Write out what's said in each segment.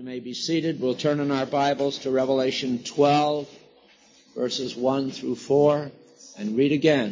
may be seated. We'll turn in our Bibles to Revelation 12, verses 1 through 4, and read again.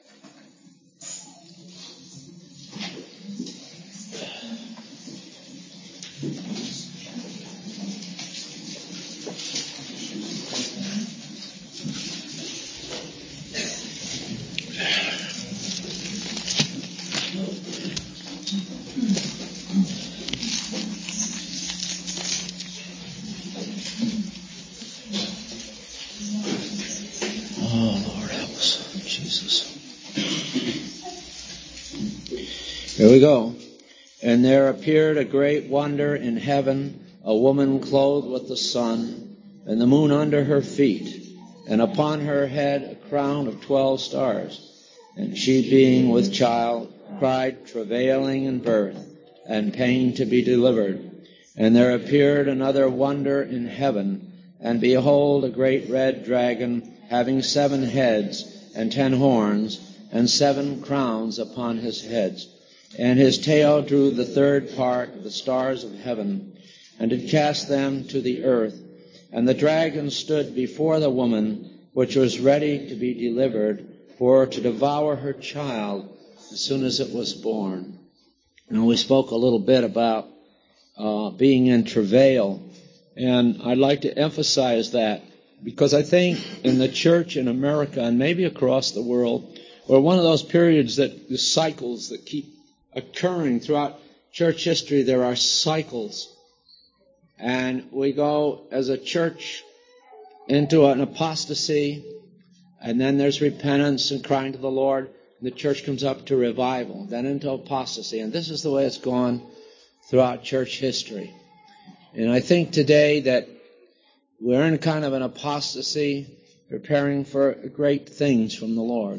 Here we go. And there appeared a great wonder in heaven, a woman clothed with the sun, and the moon under her feet, and upon her head a crown of 12 stars. And she, being with child, cried, travailing in birth, and pain to be delivered. And there appeared another wonder in heaven, and behold, a great red dragon, having 7 heads and 10 horns, and 7 crowns upon his heads. And his tail drew the third part of the stars of heaven, and did cast them to the earth. And the dragon stood before the woman, which was ready to be delivered, for to devour her child as soon as it was born. And we spoke a little bit about being in travail, and I'd like to emphasize that, because I think in the church in America, and maybe across the world, we're one of those periods that the cycles that keep occurring throughout church history. There are cycles, and we go as a church into an apostasy, and then there's repentance and crying to the Lord, and the church comes up to revival, then into apostasy, and this is the way it's gone throughout church history. And I think today that we're in kind of an apostasy, preparing for great things from the Lord,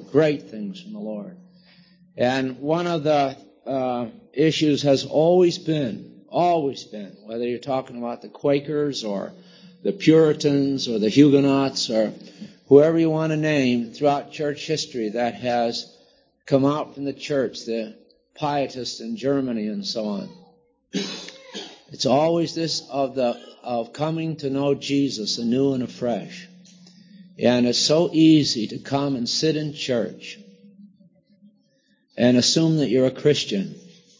And one of the issues has always been, whether you're talking about the Quakers or the Puritans or the Huguenots or whoever you want to name throughout church history that has come out from the church, the Pietists in Germany and so on. It's always this of coming to know Jesus anew and afresh. And it's so easy to come and sit in church and assume that you're a Christian.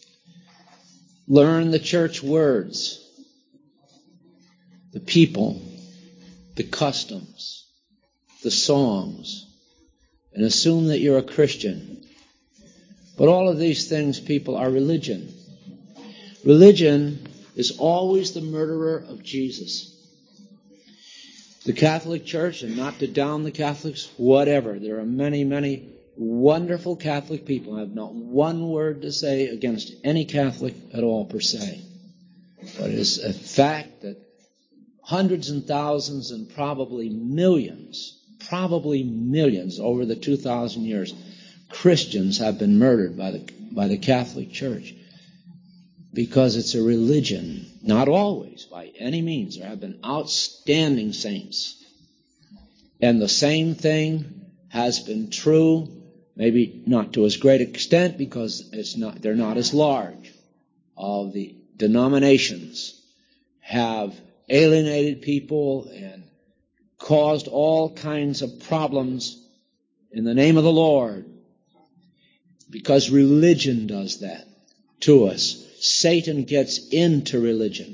Learn the church words, the people, the customs, the songs, and assume that you're a Christian. But all of these things, people, are religion. Religion is always the murderer of Jesus. The Catholic Church, and not to down the Catholics, whatever. There are many, many wonderful Catholic people. I have not one word to say against any Catholic at all per se. But it is a fact that hundreds and thousands and probably millions over the 2,000 years, Christians have been murdered by the Catholic Church because it's a religion. Not always, by any means. There have been outstanding saints. And the same thing has been true, maybe not to as great extent because they're not as large. Of the denominations have alienated people and caused all kinds of problems in the name of the Lord, because religion does that to us. Satan gets into religion.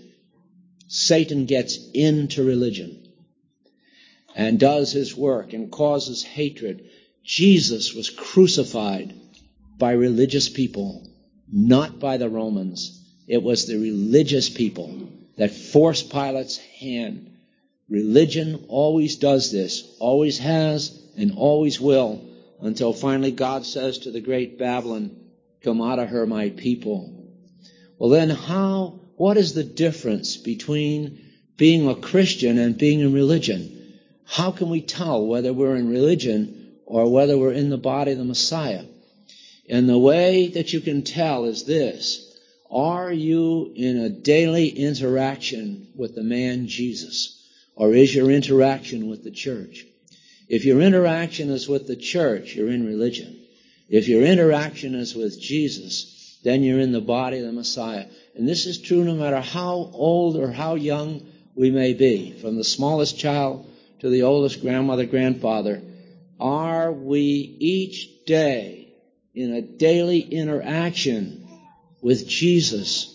And does his work and causes hatred. Jesus was crucified by religious people, not by the Romans. It was the religious people that forced Pilate's hand. Religion always does this, always has and always will, until finally God says to the great Babylon, "Come out of her, my people." Well then, what is the difference between being a Christian and being in religion? How can we tell whether we're in religion or whether we're in the body of the Messiah? And the way that you can tell is this: are you in a daily interaction with the man Jesus? Or is your interaction with the church? If your interaction is with the church, you're in religion. If your interaction is with Jesus, then you're in the body of the Messiah. And this is true no matter how old or how young we may be, from the smallest child to the oldest grandmother, grandfather. Are we each day in a daily interaction with Jesus?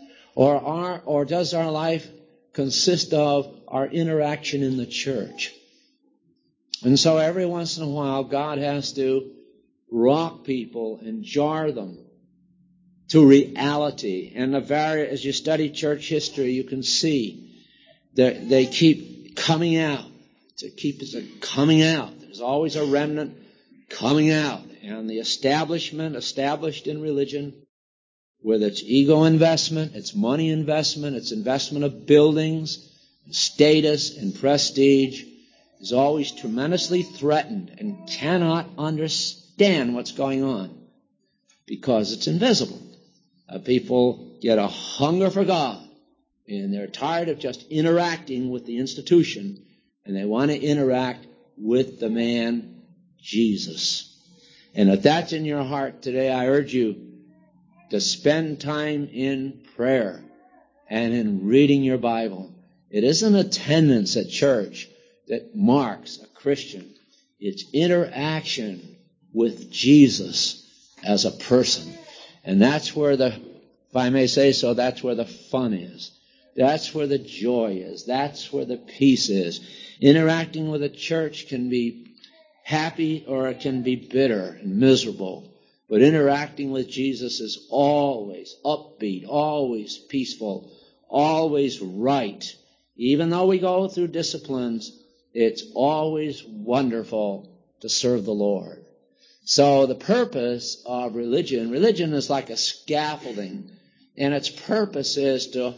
Or does our life consist of our interaction in the church? And so every once in a while, God has to rock people and jar them to reality. And as you study church history, you can see that they keep coming out. Coming out. There's always a remnant coming out. And the establishment, established in religion, with its ego investment, its money investment, its investment of buildings, status, and prestige, is always tremendously threatened and cannot understand what's going on because it's invisible. People get a hunger for God, and they're tired of just interacting with the institution, and they want to interact with the man Jesus. And if that's in your heart today, I urge you to spend time in prayer and in reading your Bible. It isn't attendance at church that marks a Christian. It's interaction with Jesus as a person. And that's where if I may say so, that's where the fun is. That's where the joy is. That's where the peace is. Interacting with a church can be happy or it can be bitter and miserable. But interacting with Jesus is always upbeat, always peaceful, always right. Even though we go through disciplines, it's always wonderful to serve the Lord. So the purpose of religion is like a scaffolding, and its purpose is to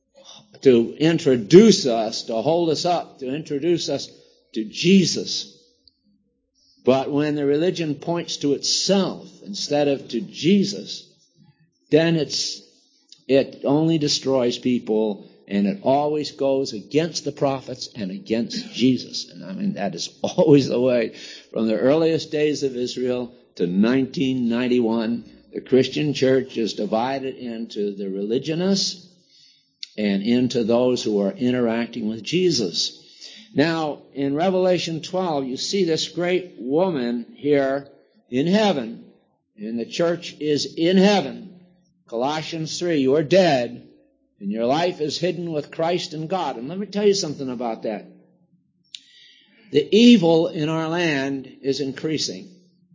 introduce us, to hold us up, to introduce us to Jesus. But when the religion points to itself instead of to Jesus, then it only destroys people, and it always goes against the prophets and against Jesus. And I mean, that is always the way. From the earliest days of Israel to 1991, the Christian church is divided into the religionists and into those who are interacting with Jesus. Now, in Revelation 12, you see this great woman here in heaven, and the church is in heaven. Colossians 3, you are dead, and your life is hidden with Christ in God. And let me tell you something about that. The evil in our land is increasing,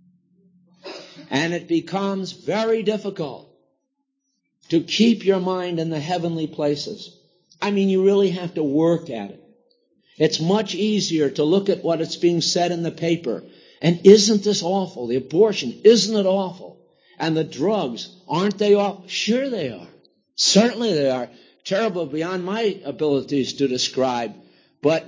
and it becomes very difficult to keep your mind in the heavenly places. I mean, you really have to work at it. It's much easier to look at what is being said in the paper. And isn't this awful? The abortion, isn't it awful? And the drugs, aren't they awful? Sure they are. Certainly they are. Terrible beyond my abilities to describe. But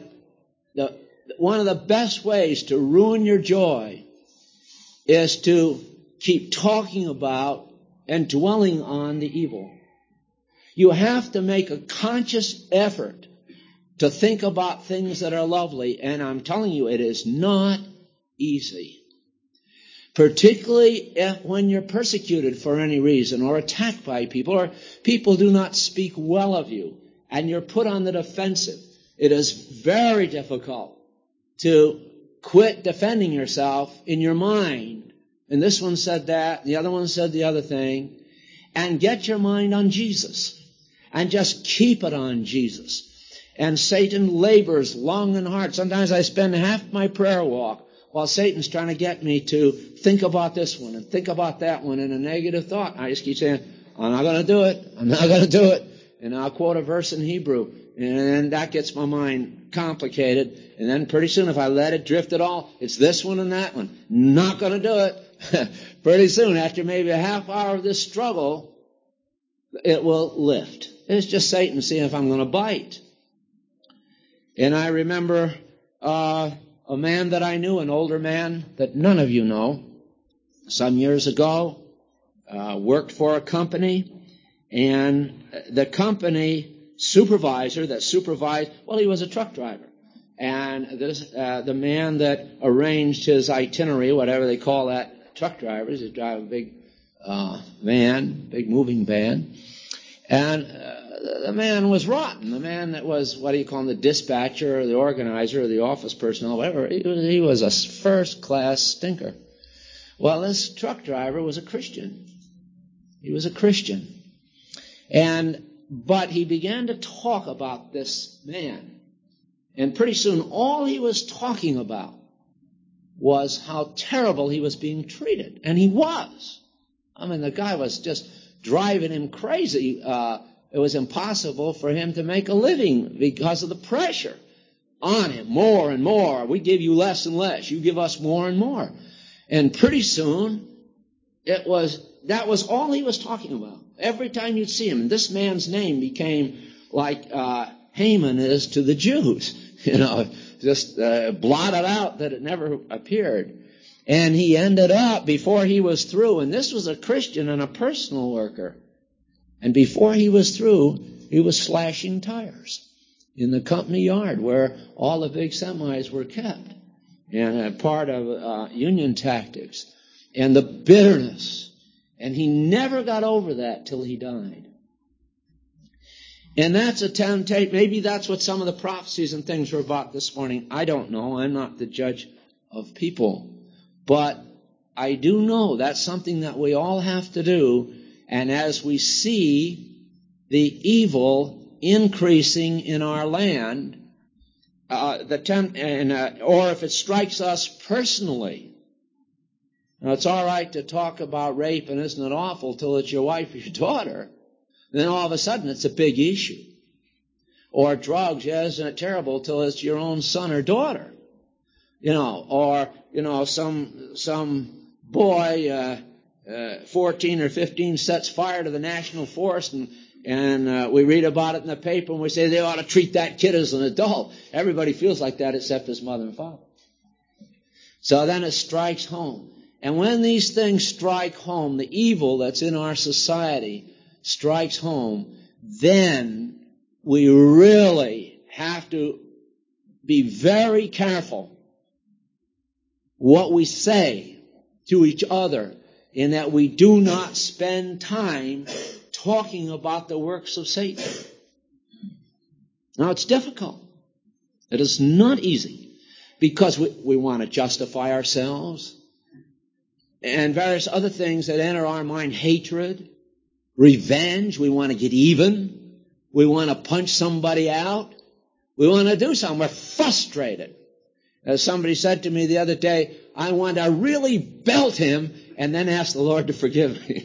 one of the best ways to ruin your joy is to keep talking about and dwelling on the evil. You have to make a conscious effort to think about things that are lovely, and I'm telling you, it is not easy. Particularly when you're persecuted for any reason, or attacked by people, or people do not speak well of you, and you're put on the defensive. It is very difficult to quit defending yourself in your mind. And this one said that, the other one said the other thing, and get your mind on Jesus, and just keep it on Jesus. And Satan labors long and hard. Sometimes I spend half my prayer walk while Satan's trying to get me to think about this one and think about that one in a negative thought. I just keep saying, I'm not going to do it. I'm not going to do it. And I'll quote a verse in Hebrew. And then that gets my mind complicated. And then pretty soon, if I let it drift at all, it's this one and that one. Not going to do it. Pretty soon, after maybe a half hour of this struggle, it will lift. It's just Satan seeing if I'm going to bite. And I remember a man that I knew, an older man that none of you know, some years ago, worked for a company, and the company supervisor that supervised, well, he was a truck driver. And the man that arranged his itinerary, whatever they call that, truck drivers, they drive a big van, big moving van. And the man was rotten. The man that was, what do you call him, the dispatcher or the organizer or the office person or whatever, he was a first-class stinker. Well, this truck driver was a Christian. He was a Christian. But he began to talk about this man. And pretty soon all he was talking about was how terrible he was being treated. And he was. I mean, the guy was just driving him crazy. It was impossible for him to make a living because of the pressure on him. More and more. We give you less and less. You give us more and more. And pretty soon, that was all he was talking about. Every time you'd see him, this man's name became like Haman is to the Jews. Just blotted out that it never appeared. And he ended up, before he was through, and this was a Christian and a personal worker, and before he was through, he was slashing tires in the company yard where all the big semis were kept, and part of union tactics, and the bitterness. And he never got over that till he died. And that's a temptation. Maybe that's what some of the prophecies and things were about this morning. I don't know. I'm not the judge of people. But I do know that's something that we all have to do. And as we see the evil increasing in our land, or if it strikes us personally. Now, it's all right to talk about rape, and isn't it awful, till it's your wife or your daughter. Then all of a sudden it's a big issue. Or drugs, yeah, isn't it terrible, till it's your own son or daughter. Some boy, 14 or 15, sets fire to the national forest, and we read about it in the paper, and we say they ought to treat that kid as an adult. Everybody feels like that except his mother and father. So then it strikes home. And when these things strike home, the evil that's in our society strikes home, then we really have to be very careful what we say to each other, in that we do not spend time talking about the works of Satan. Now, it's difficult. It is not easy, because we want to justify ourselves and various other things that enter our mind. Hatred, revenge, we want to get even, we want to punch somebody out, we want to do something, we're frustrated. As somebody said to me the other day, I want to really belt him and then ask the Lord to forgive me.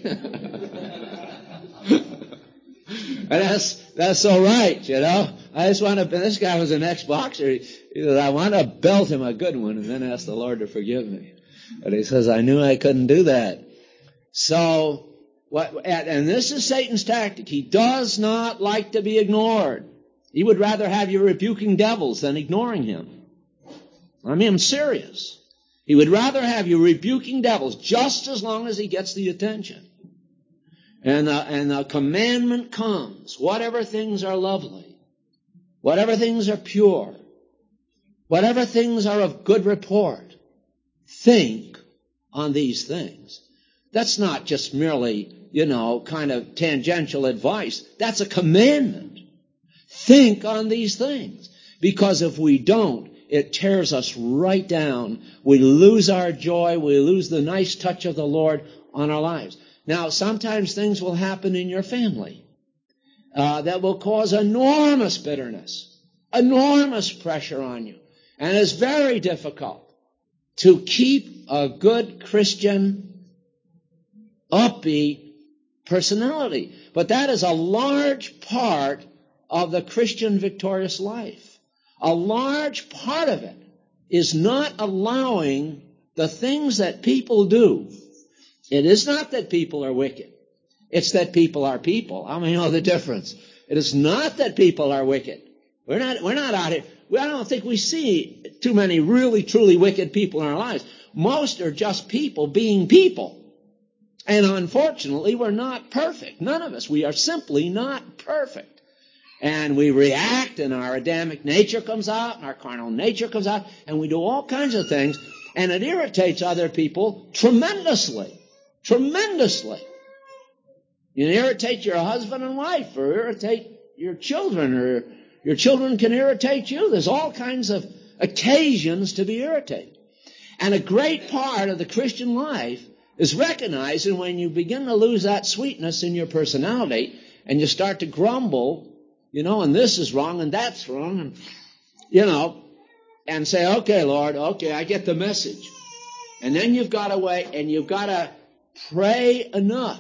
And that's so right, I just want to, this guy was an ex-boxer, he said, I want to belt him a good one and then ask the Lord to forgive me. But he says, I knew I couldn't do that. So, and this is Satan's tactic. He does not like to be ignored. He would rather have you rebuking devils than ignoring him. I mean, I'm serious. He would rather have you rebuking devils just as long as he gets the attention. And the commandment comes, whatever things are lovely, whatever things are pure, whatever things are of good report, think on these things. That's not just merely, kind of tangential advice. That's a commandment. Think on these things. Because if we don't, it tears us right down. We lose our joy. We lose the nice touch of the Lord on our lives. Now, sometimes things will happen in your family that will cause enormous bitterness, enormous pressure on you. And it's very difficult to keep a good Christian, upbeat personality. But that is a large part of the Christian victorious life. A large part of it is not allowing the things that people do. It is not that people are wicked. It's that people are people. How many know the difference? It is not that people are wicked. We're not out here. I don't think we see too many really, truly wicked people in our lives. Most are just people being people. And unfortunately, we're not perfect. None of us. We are simply not perfect. And we react, and our Adamic nature comes out, and our carnal nature comes out, and we do all kinds of things, and it irritates other people tremendously. tremendously. You can irritate your husband and wife, or irritate your children, or your children can irritate you. There's all kinds of occasions to be irritated. And a great part of the Christian life is recognizing when you begin to lose that sweetness in your personality and you start to grumble, and this is wrong and that's wrong, and, and say, okay, Lord, okay, I get the message. And then you've got to wait and you've got to pray enough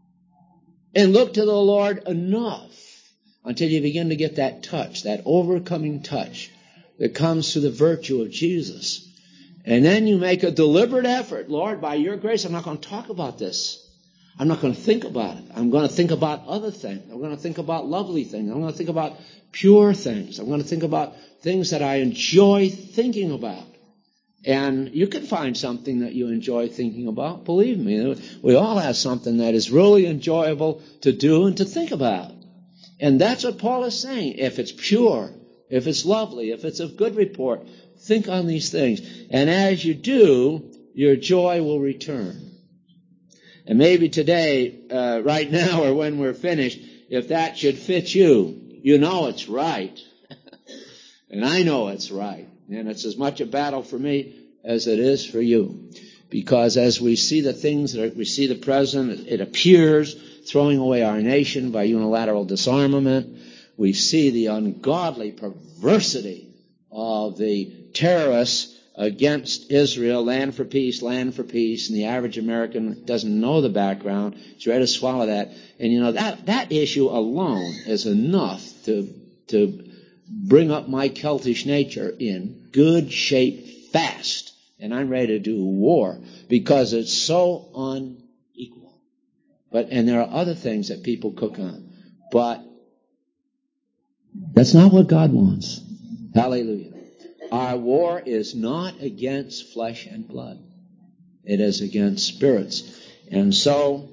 and look to the Lord enough until you begin to get that touch, that overcoming touch that comes through the virtue of Jesus. And then you make a deliberate effort. Lord, by your grace, I'm not going to talk about this. I'm not going to think about it. I'm going to think about other things. I'm going to think about lovely things. I'm going to think about pure things. I'm going to think about things that I enjoy thinking about. And you can find something that you enjoy thinking about. Believe me, we all have something that is really enjoyable to do and to think about. And that's what Paul is saying. If it's pure, if it's lovely, if it's of good report, think on these things. And as you do, your joy will return. And maybe today, right now, or when we're finished, if that should fit you, you know it's right. And I know it's right. And it's as much a battle for me as it is for you. Because as we see the things, we see the present, it appears throwing away our nation by unilateral disarmament. We see the ungodly perversity of the terrorists against Israel, land for peace, and the average American doesn't know the background. He's ready to swallow that. And that issue alone is enough to bring up my Celtish nature in good shape fast. And I'm ready to do war because it's so unequal. And there are other things that people cook on. But that's not what God wants. Hallelujah. Our war is not against flesh and blood. It is against spirits. And so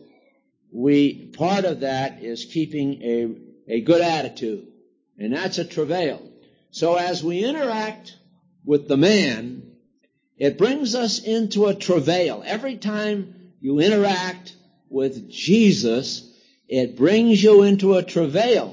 part of that is keeping a good attitude. And that's a travail. So as we interact with the man, it brings us into a travail. Every time you interact with Jesus, it brings you into a travail.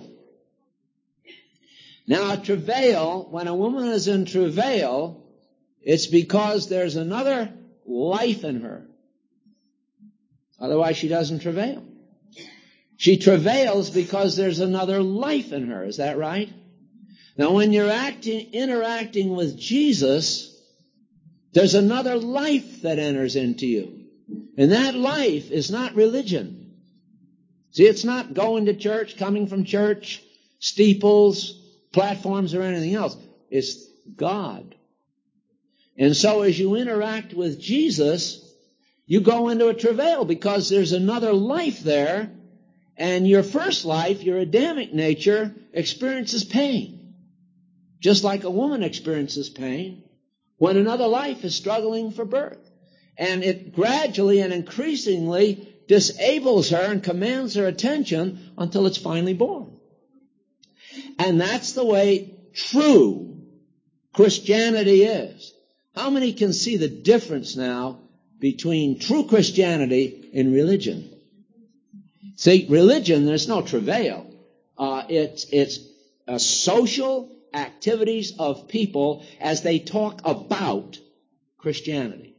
Now, a travail, when a woman is in travail, it's because there's another life in her. Otherwise, she doesn't travail. She travails because there's another life in her. Is that right? Now, when you're interacting with Jesus, there's another life that enters into you. And that life is not religion. See, it's not going to church, coming from church, steeples, platforms, or anything else. It's God. And so as you interact with Jesus, you go into a travail because there's another life there, and your first life, your Adamic nature, experiences pain. Just like a woman experiences pain when another life is struggling for birth. And it gradually and increasingly disables her and commands her attention until it's finally born. And that's the way true Christianity is. How many can see the difference now between true Christianity and religion? See, religion, there's no travail. It's social activities of people as they talk about Christianity.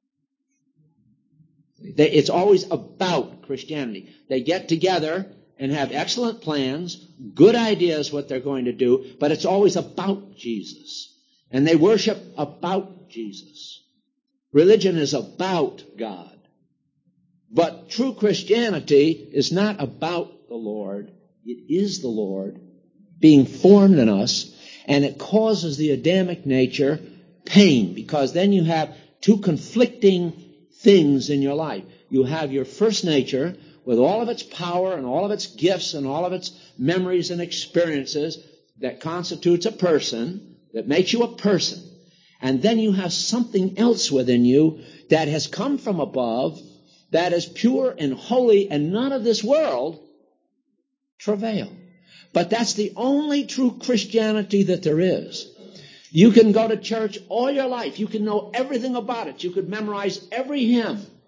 It's always about Christianity. They get together and have excellent plans, good ideas what they're going to do, but it's always about Jesus. And they worship about Jesus. Religion is about God. But true Christianity is not about the Lord. It is the Lord being formed in us, and it causes the Adamic nature pain, because then you have two conflicting things in your life. You have your first nature with all of its power and all of its gifts and all of its memories and experiences that constitutes a person, that makes you a person. And then you have something else within you that has come from above, that is pure and holy and none of this world, travail. But that's the only true Christianity that there is. You can go to church all your life. You can know everything about it. You could memorize every hymn.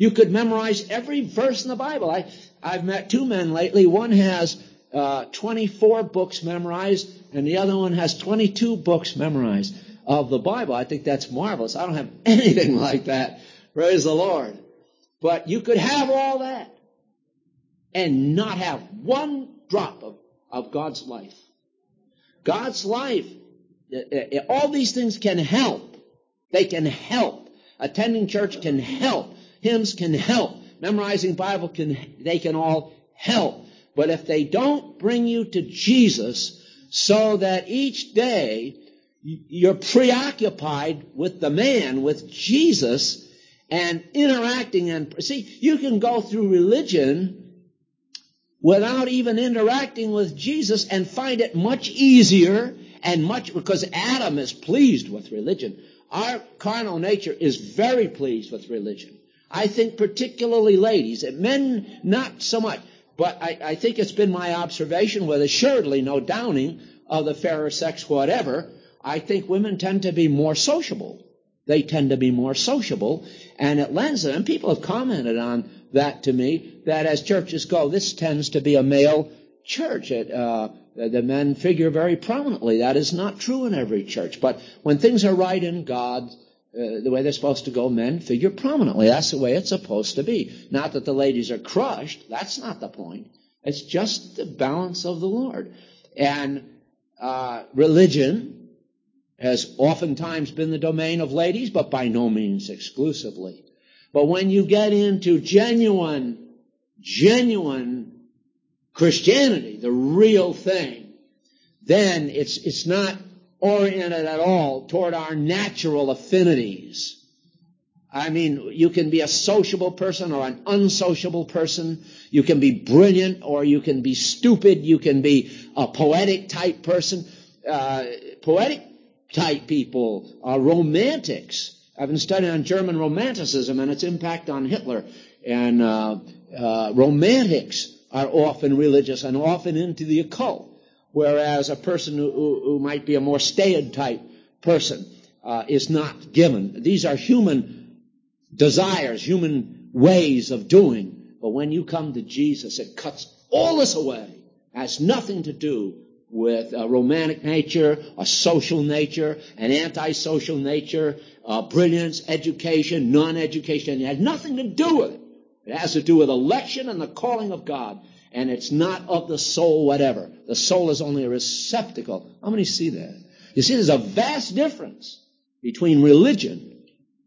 You could memorize every verse in the Bible. I've met two men lately. One has 24 books memorized, and the other one has 22 books memorized of the Bible. I think that's marvelous. I don't have anything like that. Praise the Lord. But you could have all that and not have one drop of God's life. God's life, all these things can help. They can help. Attending church can help. Hymns can help. Memorizing Bible they can all help. But if they don't bring you to Jesus so that each day you're preoccupied with the man, with Jesus, and interacting, and see, you can go through religion without even interacting with Jesus and find it much easier and because Adam is pleased with religion. Our carnal nature is very pleased with religion. I think particularly ladies, men not so much, but I think it's been my observation, with assuredly no downing of the fairer sex whatever, I think women tend to be more sociable. They tend to be more sociable, and it lends them, and people have commented on that to me, that as churches go, this tends to be a male church. The men figure very prominently. That is not true in every church. But when things are right in God, the way they're supposed to go, men figure prominently. That's the way it's supposed to be. Not that the ladies are crushed. That's not the point. It's just the balance of the Lord. And religion has oftentimes been the domain of ladies, but by no means exclusively. But when you get into genuine Christianity, the real thing, then it's not oriented at all toward our natural affinities. I mean, you can be a sociable person or an unsociable person. You can be brilliant or you can be stupid. You can be a poetic type person. Poetic type people are romantics. I've been studying on German Romanticism and its impact on Hitler. And romantics are often religious and often into the occult, whereas a person who might be a more staid type person is not given. These are human desires, human ways of doing. But when you come to Jesus, it cuts all this away. It has nothing to do with a romantic nature, a social nature, an antisocial nature, brilliance, education, non-education. It has nothing to do with it. It has to do with election and the calling of God. And it's not of the soul whatever. The soul is only a receptacle. How many see that? You see, there's a vast difference between religion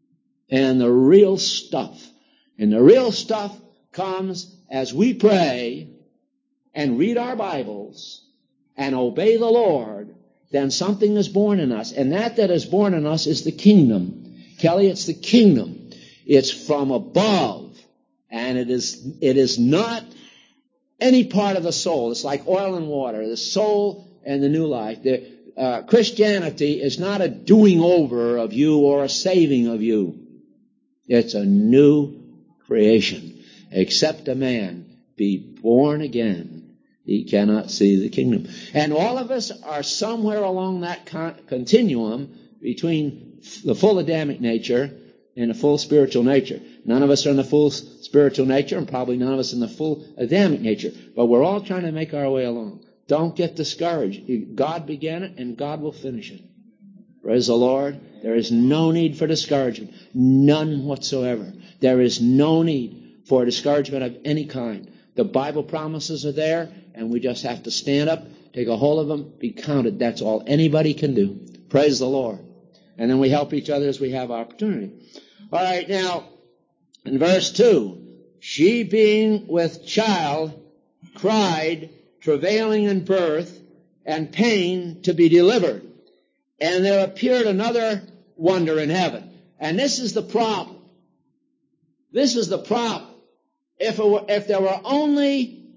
and the real stuff. And the real stuff comes as we pray and read our Bibles and obey the Lord, then something is born in us. And that is born in us is the kingdom. Kelly, it's the kingdom. It's from above. And it is not any part of the soul. It's like oil and water, the soul and the new life. Christianity is not a doing over of you or a saving of you. It's a new creation. Except a man be born again, he cannot see the kingdom. And all of us are somewhere along that continuum between the full Adamic nature and the full spiritual nature. None of us are in the full spiritual nature, and probably none of us in the full Adamic nature. But we're all trying to make our way along. Don't get discouraged. God began it, and God will finish it. Praise the Lord. There is no need for discouragement. None whatsoever. There is no need for discouragement of any kind. The Bible promises are there, and we just have to stand up, take a hold of them, be counted. That's all anybody can do. Praise the Lord. And then we help each other as we have opportunity. All right, now, in verse 2, she being with child cried, travailing in birth, and pain to be delivered. And there appeared another wonder in heaven. And this is the problem. This is the problem. If there were only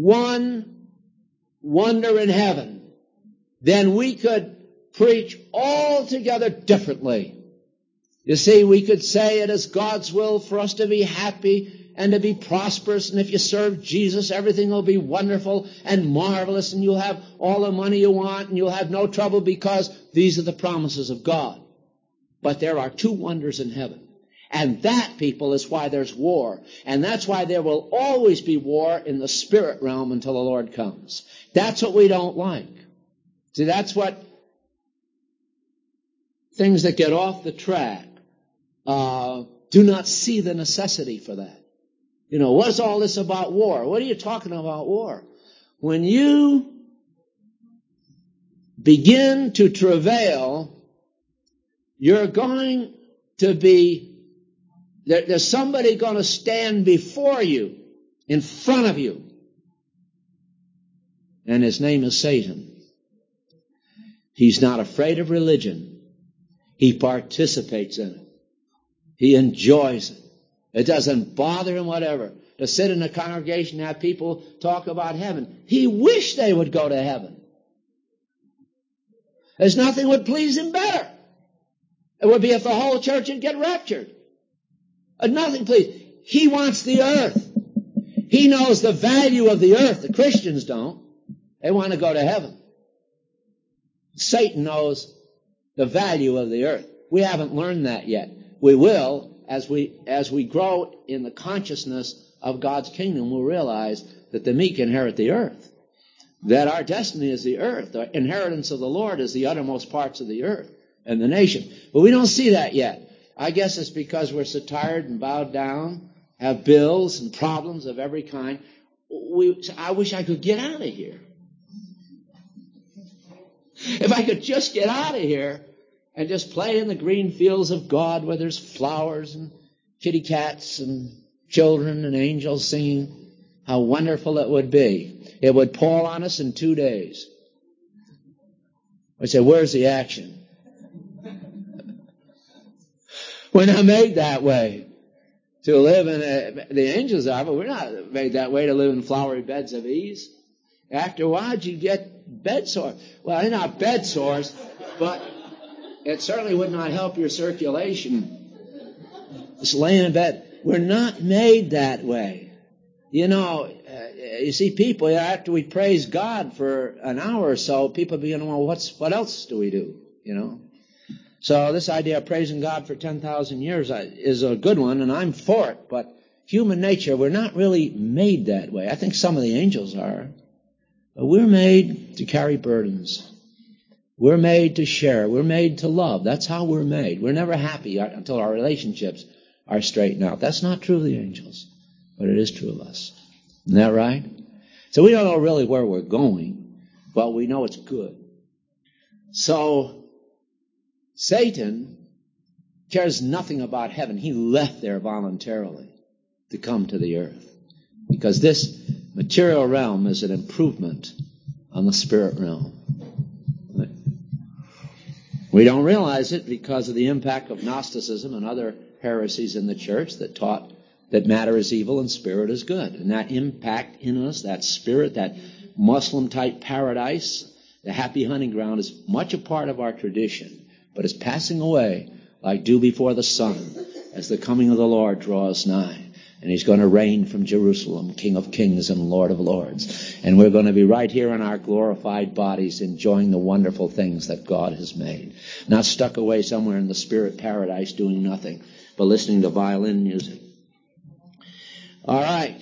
one wonder in heaven, then we could preach altogether differently. You see, we could say it is God's will for us to be happy and to be prosperous, and if you serve Jesus, everything will be wonderful and marvelous, and you'll have all the money you want, and you'll have no trouble because these are the promises of God. But there are two wonders in heaven. And that, people, is why there's war. And that's why there will always be war in the spirit realm until the Lord comes. That's what we don't like. See, that's what things that get off the track do not see the necessity for that. You know, what is all this about war? What are you talking about war? When you begin to travail, you're going to be, there's somebody going to stand before you, in front of you. And his name is Satan. He's not afraid of religion. He participates in it. He enjoys it. It doesn't bother him whatever to sit in a congregation and have people talk about heaven. He wished they would go to heaven. There's nothing would please him better. It would be if the whole church would get raptured. Nothing please. He wants the earth. He knows the value of the earth. The Christians don't. They want to go to heaven. Satan knows the value of the earth. We haven't learned that yet. We will. As we grow in the consciousness of God's kingdom, we'll realize that the meek inherit the earth. That our destiny is the earth. The inheritance of the Lord is the uttermost parts of the earth and the nation. But we don't see that yet. I guess it's because we're so tired and bowed down, have bills and problems of every kind. I wish I could get out of here. If I could just get out of here and just play in the green fields of God where there's flowers and kitty cats and children and angels singing, how wonderful it would be. It would pall on us in 2 days. I say, where's the action? We're not made that way to live in the angels are, but we're not made that way to live in flowery beds of ease. After a while, you get bed sores. Well, they're not bed sores, but it certainly would not help your circulation. Just laying in bed. We're not made that way. You know, you see people, after we praise God for an hour or so, people begin, well, what else do we do? You know? So this idea of praising God for 10,000 years is a good one, and I'm for it. But human nature, we're not really made that way. I think some of the angels are. But we're made to carry burdens. We're made to share. We're made to love. That's how we're made. We're never happy until our relationships are straightened out. That's not true of the angels, but it is true of us. Isn't that right? So we don't know really where we're going, but we know it's good. So Satan cares nothing about heaven. He left there voluntarily to come to the earth because this material realm is an improvement on the spirit realm. We don't realize it because of the impact of Gnosticism and other heresies in the church that taught that matter is evil and spirit is good. And that impact in us, that spirit, that Muslim-type paradise, the happy hunting ground, is much a part of our tradition, but is passing away like dew before the sun as the coming of the Lord draws nigh. And he's going to reign from Jerusalem, King of kings and Lord of lords. And we're going to be right here in our glorified bodies enjoying the wonderful things that God has made. Not stuck away somewhere in the spirit paradise doing nothing, but listening to violin music. All right.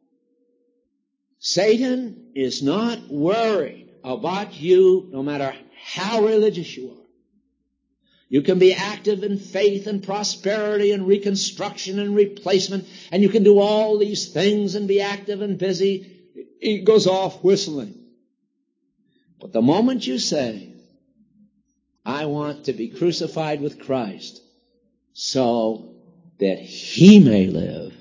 Satan is not worried about you no matter how religious you are. You can be active in faith and prosperity and reconstruction and replacement, and you can do all these things and be active and busy. He goes off whistling. But the moment you say, I want to be crucified with Christ so that he may live,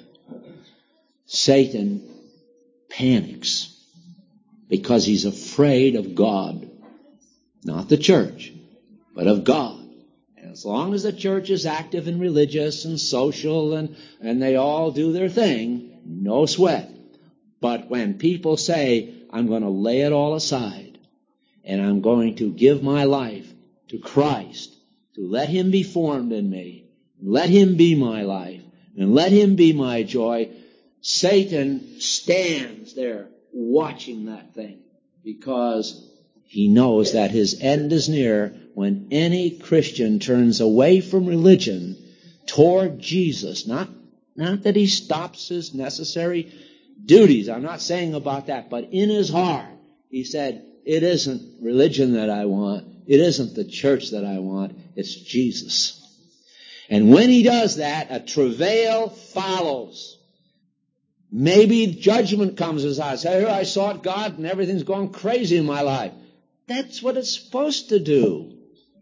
Satan panics because he's afraid of God. Not the church, but of God. As long as the church is active and religious and social and they all do their thing, no sweat. But when people say, I'm going to lay it all aside and I'm going to give my life to Christ, to let him be formed in me, let him be my life, and let him be my joy, Satan stands there watching that thing because he knows that his end is near when any Christian turns away from religion toward Jesus. Not that he stops his necessary duties. I'm not saying about that. But in his heart, he said, it isn't religion that I want. It isn't the church that I want. It's Jesus. And when he does that, a travail follows. Maybe judgment comes as I say, here I sought God and everything's going crazy in my life. That's what it's supposed to do.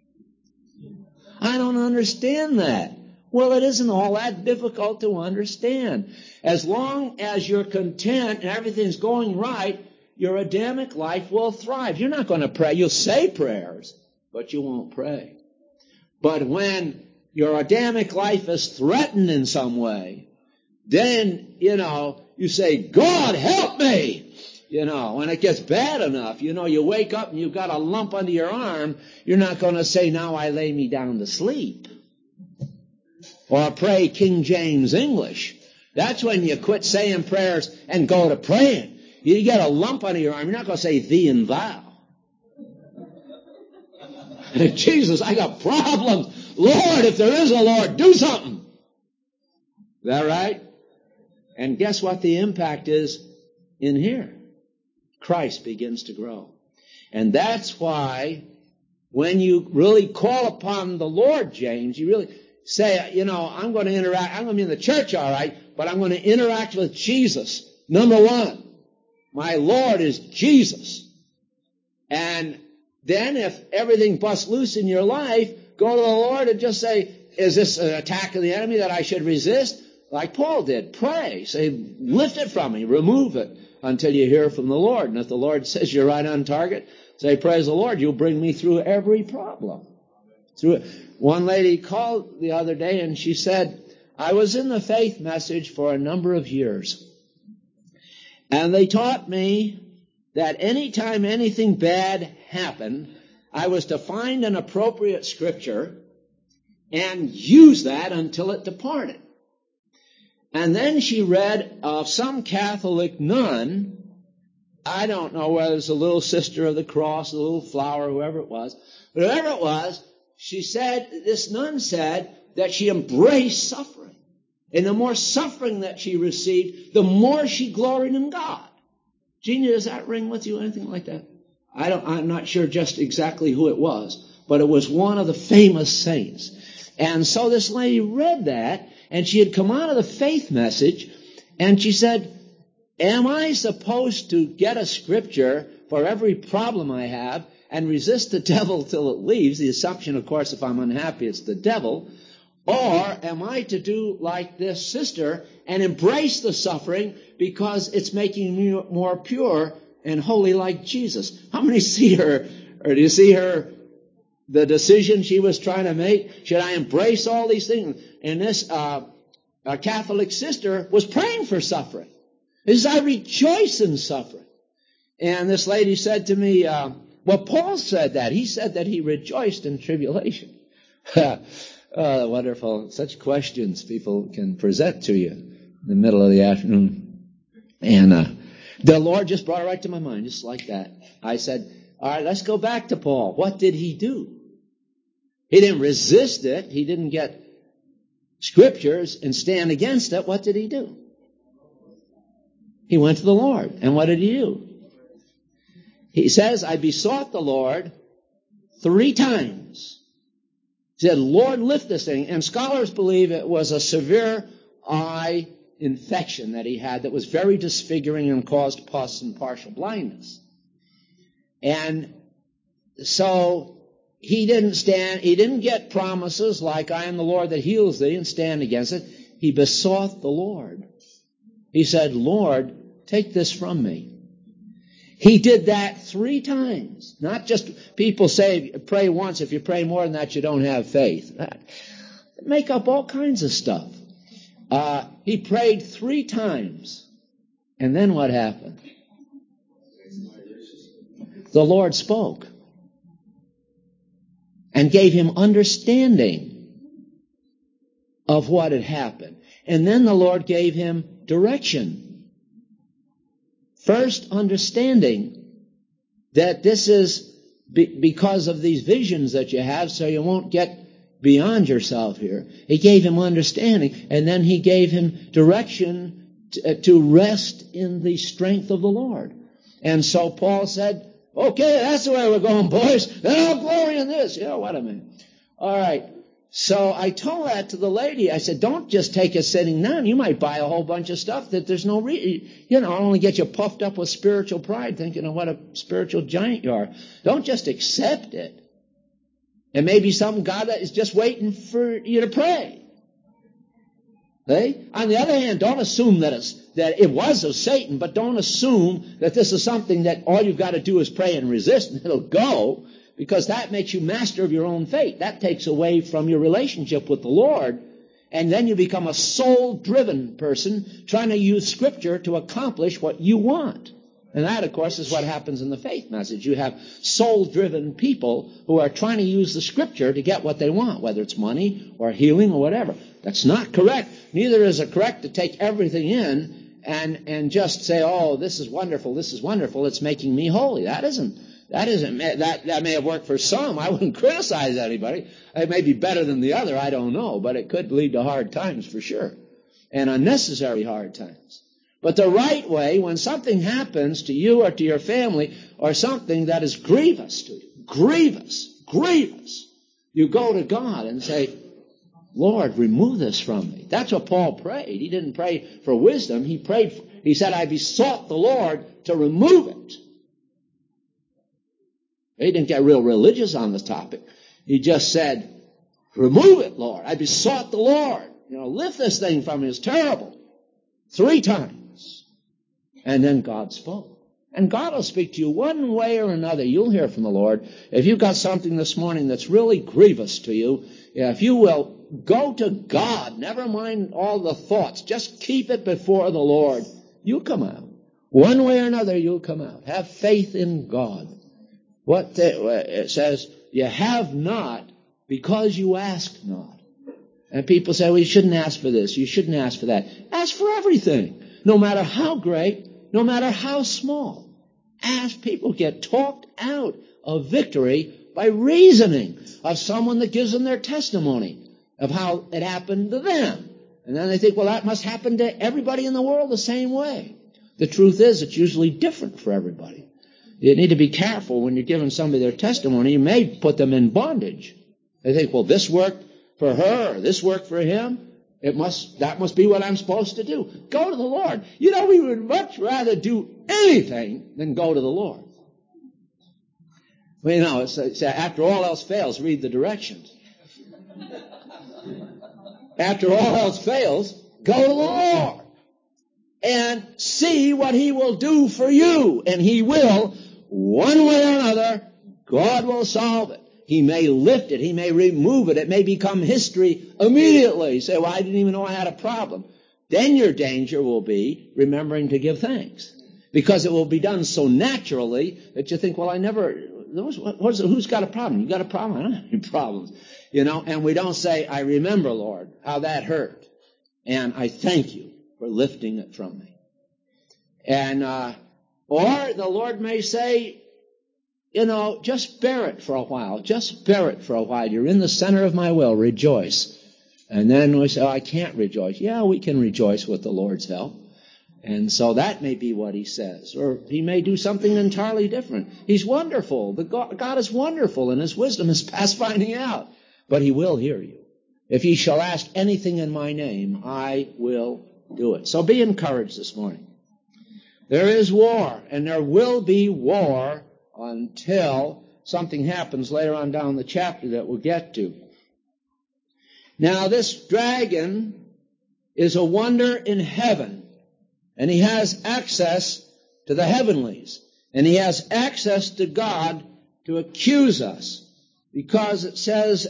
I don't understand that. Well, it isn't all that difficult to understand. As long as you're content and everything's going right, your Adamic life will thrive. You're not going to pray. You'll say prayers, but you won't pray. But when your Adamic life is threatened in some way, then, you say, God, help me! When it gets bad enough, you wake up and you've got a lump under your arm, you're not going to say, now I lay me down to sleep. Or pray King James English. That's when you quit saying prayers and go to praying. You get a lump under your arm, you're not going to say thee and thou. Jesus, I got problems. Lord, if there is a Lord, do something. Is that right? And guess what the impact is in here? Christ begins to grow. And that's why when you really call upon the Lord, James, you really say, I'm going to interact. I'm going to be in the church, all right, but I'm going to interact with Jesus. Number one, my Lord is Jesus. And then if everything busts loose in your life, go to the Lord and just say, is this an attack of the enemy that I should resist? Like Paul did. Pray. Say, lift it from me. Remove it until you hear from the Lord. And if the Lord says you're right on target, say, praise the Lord, you'll bring me through every problem. One lady called the other day and she said, I was in the faith message for a number of years. And they taught me that anytime anything bad happened, I was to find an appropriate scripture and use that until it departed. And then she read of some Catholic nun, I don't know whether it's a little sister of the cross, a little flower, whoever it was, but whoever it was, this nun said that she embraced suffering. And the more suffering that she received, the more she gloried in God. Gina, does that ring with you, anything like that? I'm not sure just exactly who it was, but it was one of the famous saints. And so this lady read that, and she had come out of the faith message, and she said, am I supposed to get a scripture for every problem I have and resist the devil till it leaves? The assumption, of course, if I'm unhappy, it's the devil. Or am I to do like this sister and embrace the suffering because it's making me more pure and holy like Jesus? How many see her, or do you see her, the decision she was trying to make? Should I embrace all these things? And this Catholic sister was praying for suffering. This is, I rejoice in suffering. And this lady said to me, Paul said that. He said that he rejoiced in tribulation. Wonderful. Such questions people can present to you in the middle of the afternoon. And the Lord just brought it right to my mind, just like that. I said, all right, let's go back to Paul. What did he do? He didn't resist it. He didn't get scriptures and stand against it. What did he do? He went to the Lord. And what did he do? He says, I besought the Lord 3 times. He said, Lord, lift this thing. And scholars believe it was a severe eye infection that he had that was very disfiguring and caused pus and partial blindness. And so he didn't get promises like I am the Lord that heals thee and stand against it. He besought the Lord. He said, Lord, take this from me. He did that 3 times. Not just people say, pray once. If you pray more than that, you don't have faith. Make up all kinds of stuff. He prayed 3 times. And then what happened? The Lord spoke and gave him understanding of what had happened. And then the Lord gave him direction. First, understanding that this is because of these visions that you have, so you won't get beyond yourself here. He gave him understanding, and then he gave him direction to rest in the strength of the Lord. And so Paul said, okay, that's the way we're going, boys. Then I'll glory in this. Yeah, what a minute. All right. So I told that to the lady. I said, don't just take it sitting down. You might buy a whole bunch of stuff that there's no only get you puffed up with spiritual pride, thinking of what a spiritual giant you are. Don't just accept it. It may be something God is just waiting for you to pray. See? On the other hand, don't assume that it was of Satan, but don't assume that this is something that all you've got to do is pray and resist and it'll go, because that makes you master of your own fate. That takes away from your relationship with the Lord, and then you become a soul-driven person trying to use Scripture to accomplish what you want. And that, of course, is what happens in the faith message. You have soul-driven people who are trying to use the Scripture to get what they want, whether it's money or healing or whatever. That's not correct. Neither is it correct to take everything in and just say, oh, this is wonderful, it's making me holy. That may have worked for some. I wouldn't criticize anybody. It may be better than the other, I don't know, but it could lead to hard times for sure, and unnecessary hard times. But the right way, when something happens to you or to your family, or something that is grievous to you, grievous, you go to God and say, Lord, remove this from me. That's what Paul prayed. He didn't pray for wisdom. He said, I besought the Lord to remove it. He didn't get real religious on this topic. He just said, remove it, Lord. I besought the Lord. Lift this thing from me. It's terrible. 3 times. And then God spoke. And God will speak to you one way or another. You'll hear from the Lord. If you've got something this morning that's really grievous to you, if you will go to God, never mind all the thoughts, just keep it before the Lord, you'll come out. One way or another, you'll come out. Have faith in God. It says, you have not because you ask not. And people say, well, you shouldn't ask for this, you shouldn't ask for that. Ask for everything, no matter how great, no matter how small. Ask. People get talked out of victory by reasoning of someone that gives them their testimony of how it happened to them. And then they think, well, that must happen to everybody in the world the same way. The truth is, it's usually different for everybody. You need to be careful when you're giving somebody their testimony. You may put them in bondage. They think, well, this worked for her, or this worked for him. That must be what I'm supposed to do. Go to the Lord. We would much rather do anything than go to the Lord. Well, it's after all else fails, read the directions. After all else fails, go to the Lord and see what He will do for you. And He will, one way or another, God will solve it. He may lift it. He may remove it. It may become history immediately. You say, well, I didn't even know I had a problem. Then your danger will be remembering to give thanks. Because it will be done so naturally that you think, well, who's got a problem? You got a problem? I don't have any problems. And we don't say, I remember, Lord, how that hurt. And I thank you for lifting it from me. And, or the Lord may say, just bear it for a while. Just bear it for a while. You're in the center of my will. Rejoice. And then we say, I can't rejoice. Yeah, we can rejoice with the Lord's help. And so that may be what He says. Or He may do something entirely different. He's wonderful. God is wonderful, and His wisdom is past finding out. But He will hear you. If ye shall ask anything in my name, I will do it. So be encouraged this morning. There is war, and there will be war until something happens later on down the chapter that we'll get to. Now, this dragon is a wonder in heaven, and he has access to the heavenlies, and he has access to God to accuse us, because it says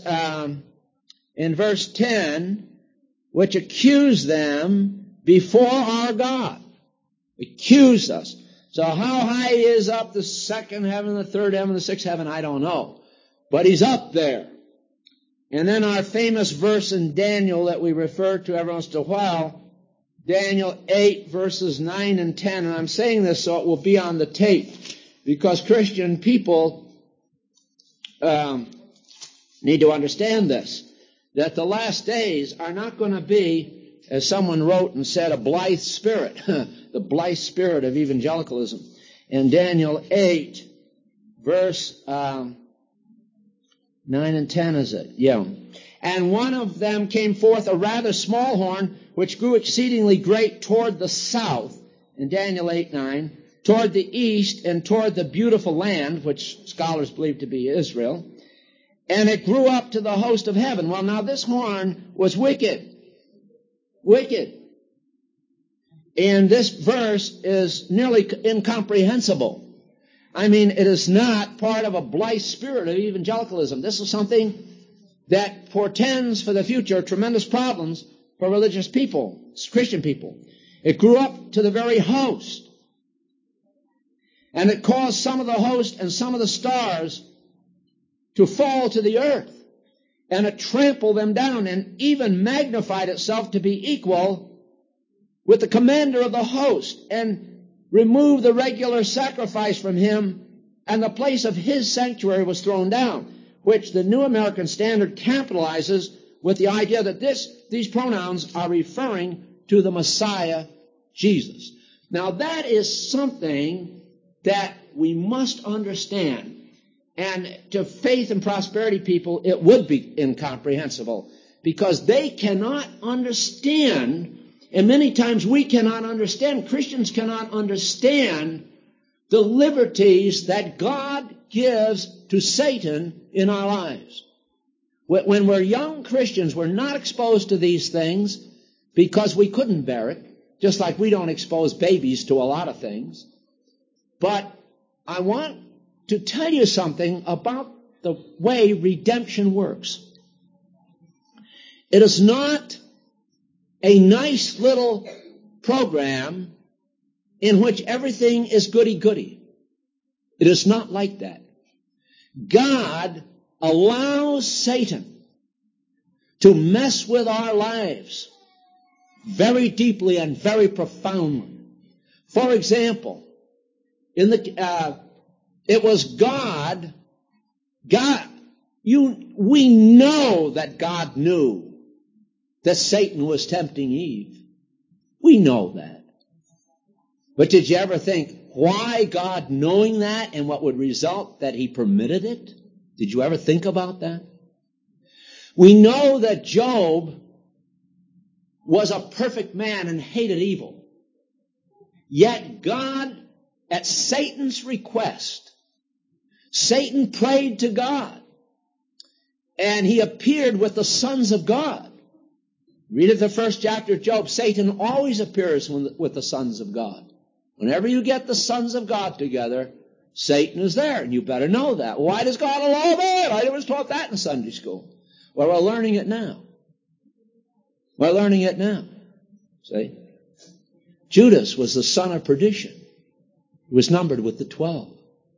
in verse 10, which accuse them before our God. Accuse us. So how high he is up, the second heaven, the third heaven, the sixth heaven, I don't know. But he's up there. And then our famous verse in Daniel that we refer to every once in a while, Daniel 8 verses 9 and 10. And I'm saying this so it will be on the tape, because Christian people need to understand this. that the last days are not going to be, as someone wrote and said, a blithe spirit, the blithe spirit of evangelicalism. In Daniel 8, verse 9 and 10, is it? Yeah. And one of them came forth a rather small horn, which grew exceedingly great toward the south, in Daniel 8:9, toward the east and toward the beautiful land, which scholars believe to be Israel. And it grew up to the host of heaven. Well, now this horn was wicked. Wicked. And this verse is nearly incomprehensible. I mean, it is not part of a blithe spirit of evangelicalism. This is something that portends for the future tremendous problems for religious people, Christian people. It grew up to the very host. And it caused some of the host and some of the stars to fall to the earth. And it trampled them down and even magnified itself to be equal with the commander of the host and removed the regular sacrifice from him, and the place of his sanctuary was thrown down, which the New American Standard capitalizes with the idea that these pronouns are referring to the Messiah, Jesus. Now that is something that we must understand. And to faith and prosperity people, it would be incomprehensible because they cannot understand, and many times we cannot understand, Christians cannot understand the liberties that God gives to Satan in our lives. When we're young Christians, we're not exposed to these things because we couldn't bear it, just like we don't expose babies to a lot of things. But I want to tell you something about the way redemption works. It is not a nice little program in which everything is goody-goody. It is not like that. God allows Satan to mess with our lives very deeply and very profoundly. For example, it was God, we know that God knew that Satan was tempting Eve. We know that. But did you ever think why God knowing that and what would result that he permitted it? Did you ever think about that? We know that Job was a perfect man and hated evil. Yet God, at Satan's request, Satan prayed to God, and he appeared with the sons of God. Read it the first chapter of Job. Satan always appears with the sons of God. Whenever you get the sons of God together, Satan is there, and you better know that. Why does God allow that? I was taught that in Sunday school. Well, we're learning it now. We're learning it now. See? Judas was the son of perdition. He was numbered with the 12.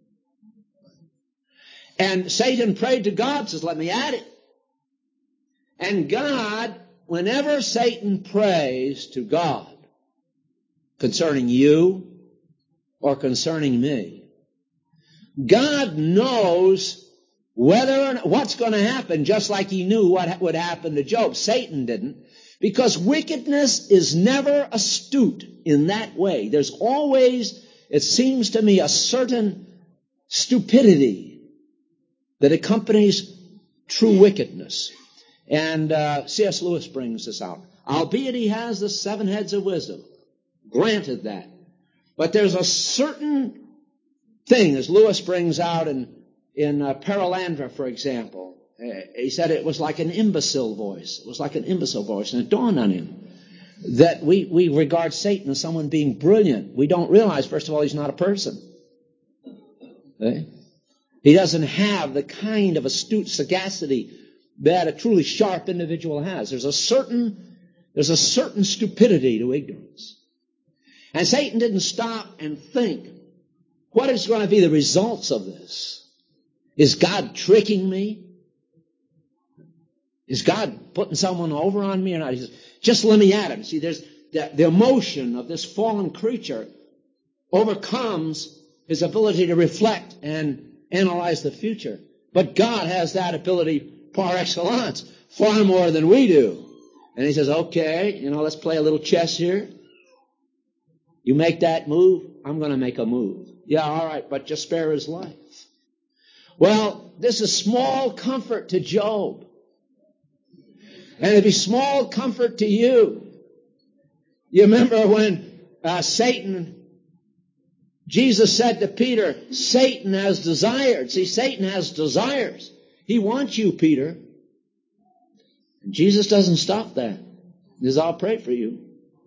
And Satan prayed to God, says, let me at it. And God, whenever Satan prays to God concerning you or concerning me, God knows whether or not, what's going to happen, just like he knew what would happen to Job. Satan didn't, because wickedness is never astute in that way. There's always, it seems to me, a certain stupidity that accompanies true wickedness. And C.S. Lewis brings this out. Albeit he has the 7 heads of wisdom. Granted that. But there's a certain thing, as Lewis brings out in Paralandra, for example. He said it was like an imbecile voice. It was like an imbecile voice. And it dawned on him that we regard Satan as someone being brilliant. We don't realize, first of all, he's not a person. Okay? He doesn't have the kind of astute sagacity that a truly sharp individual has. There's a certain stupidity to ignorance. And Satan didn't stop and think, what is going to be the results of this? Is God tricking me? Is God putting someone over on me or not? He says, just let me at him. See, there's the emotion of this fallen creature overcomes his ability to reflect and analyze the future. But God has that ability par excellence. far more than we do. And he says, okay, let's play a little chess here. You make that move, I'm going to make a move. Yeah, all right, but just spare his life. Well, this is small comfort to Job. And it'd be small comfort to you. You remember when Jesus said to Peter, Satan has desired. See, Satan has desires. He wants you, Peter. And Jesus doesn't stop that. He says, I'll pray for you.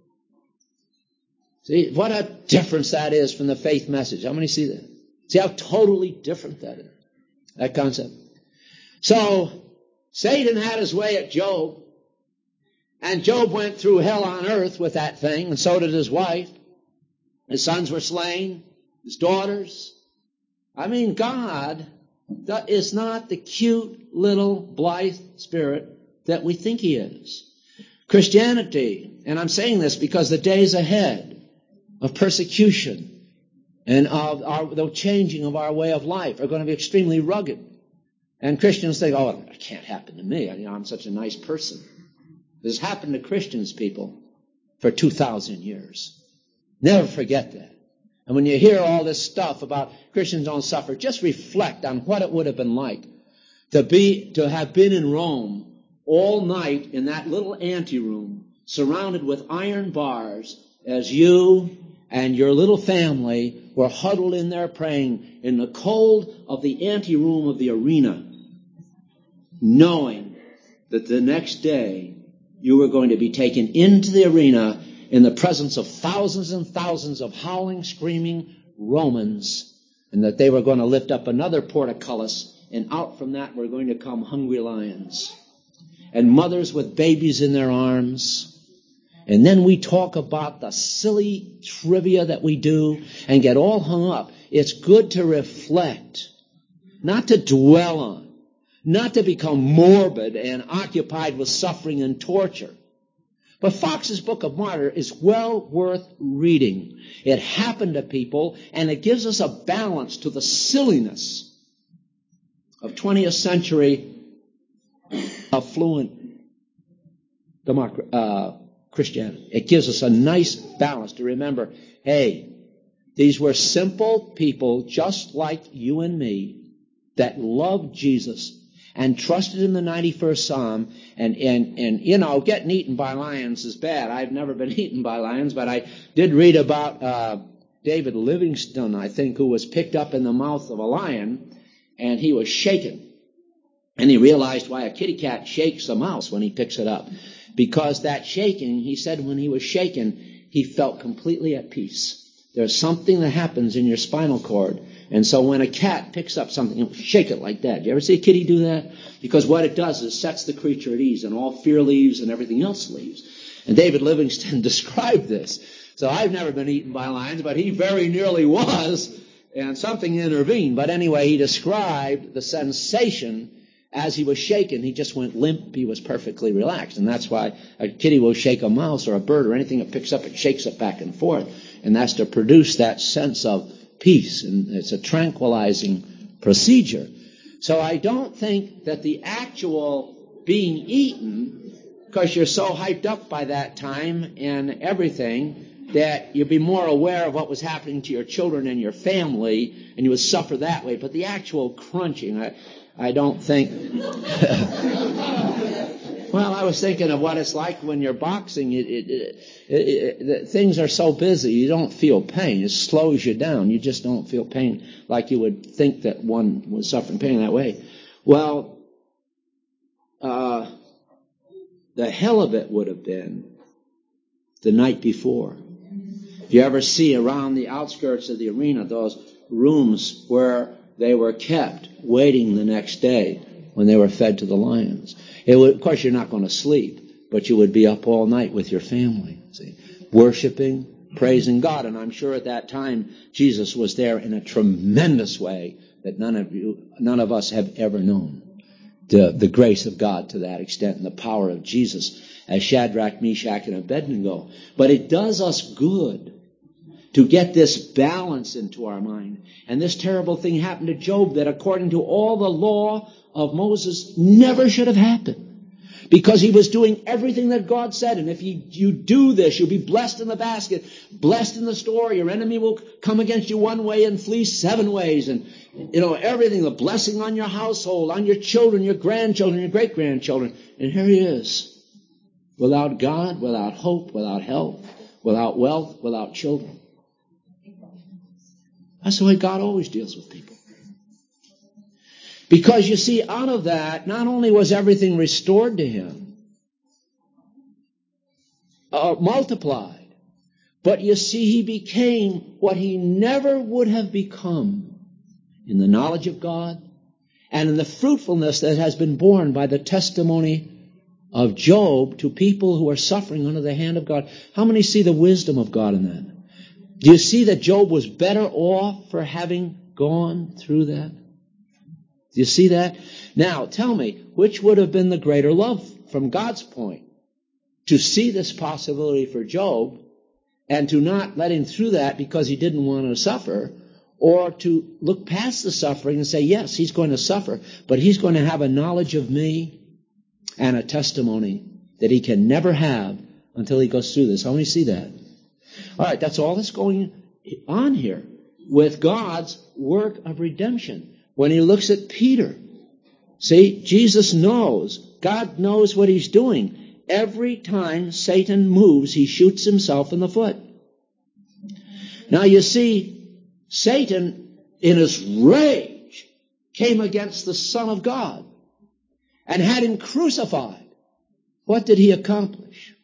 See, what a difference that is from the faith message. How many see that? See how totally different that is, that concept. So, Satan had his way at Job. And Job went through hell on earth with that thing, and so did his wife. His sons were slain, his daughters. I mean, God is not the cute little blithe spirit that we think he is. Christianity, and I'm saying this because the days ahead of persecution and of the changing of our way of life are going to be extremely rugged. And Christians think, oh, it can't happen to me. I'm such a nice person. This has happened to Christians, people, for 2,000 years. Never forget that. And when you hear all this stuff about Christians don't suffer, just reflect on what it would have been like to have been in Rome all night in that little anteroom, surrounded with iron bars, as you and your little family were huddled in there praying in the cold of the anteroom of the arena, knowing that the next day you were going to be taken into the arena in the presence of thousands and thousands of howling, screaming Romans, and that they were going to lift up another portcullis, and out from that were going to come hungry lions and mothers with babies in their arms. And then we talk about the silly trivia that we do and get all hung up. It's good to reflect, not to dwell on, not to become morbid and occupied with suffering and torture. But Fox's Book of Martyr is well worth reading. It happened to people, and it gives us a balance to the silliness of 20th century affluent Christianity. It gives us a nice balance to remember, hey, these were simple people just like you and me that loved Jesus and trusted in the 91st Psalm, and getting eaten by lions is bad. I've never been eaten by lions, but I did read about David Livingstone, I think, who was picked up in the mouth of a lion, and he was shaken. And he realized why a kitty cat shakes a mouse when he picks it up. Because that shaking, he said when he was shaken, he felt completely at peace. There's something that happens in your spinal cord. And so when a cat picks up something, it'll shake it like that. You ever see a kitty do that? Because what it does is sets the creature at ease, and all fear leaves and everything else leaves. And David Livingstone described this. So I've never been eaten by lions, but he very nearly was, and something intervened. But anyway, he described the sensation as he was shaken. He just went limp. He was perfectly relaxed. And that's why a kitty will shake a mouse or a bird or anything it picks up, it shakes it back and forth. And that's to produce that sense of peace. And it's a tranquilizing procedure. So I don't think that the actual being eaten, because you're so hyped up by that time and everything, that you'd be more aware of what was happening to your children and your family, and you would suffer that way. But the actual crunching, I don't think... Well, I was thinking of what it's like when you're boxing. Things are so busy, you don't feel pain. It slows you down. You just don't feel pain like you would think that one was suffering pain that way. Well, the hell of it would have been the night before. If you ever see around the outskirts of the arena those rooms where they were kept waiting the next day when they were fed to the lions. Of course, you're not going to sleep, but you would be up all night with your family, see, worshiping, praising God. And I'm sure at that time Jesus was there in a tremendous way that none of us have ever known. The grace of God to that extent and the power of Jesus as Shadrach, Meshach, and Abednego. But it does us good to get this balance into our mind. And this terrible thing happened to Job that according to all the law of Moses never should have happened. Because he was doing everything that God said. And if you do this, you'll be blessed in the basket, blessed in the store. Your enemy will come against you one way and flee 7 ways. And, everything, the blessing on your household, on your children, your grandchildren, your great-grandchildren. And here he is, without God, without hope, without health, without wealth, without children. That's the way God always deals with people. Because you see, out of that, not only was everything restored to him, multiplied, but you see, he became what he never would have become in the knowledge of God and in the fruitfulness that has been borne by the testimony of Job to people who are suffering under the hand of God. How many see the wisdom of God in that? Do you see that Job was better off for having gone through that? Do you see that? Now, tell me, which would have been the greater love from God's point? To see this possibility for Job and to not let him through that because he didn't want to suffer, or to look past the suffering and say, yes, he's going to suffer, but he's going to have a knowledge of me and a testimony that he can never have until he goes through this. How many see that? All right, that's all that's going on here with God's work of redemption. When he looks at Peter, see, Jesus knows, God knows what he's doing. Every time Satan moves, he shoots himself in the foot. Now you see, Satan, in his rage, came against the Son of God and had him crucified. What did he accomplish?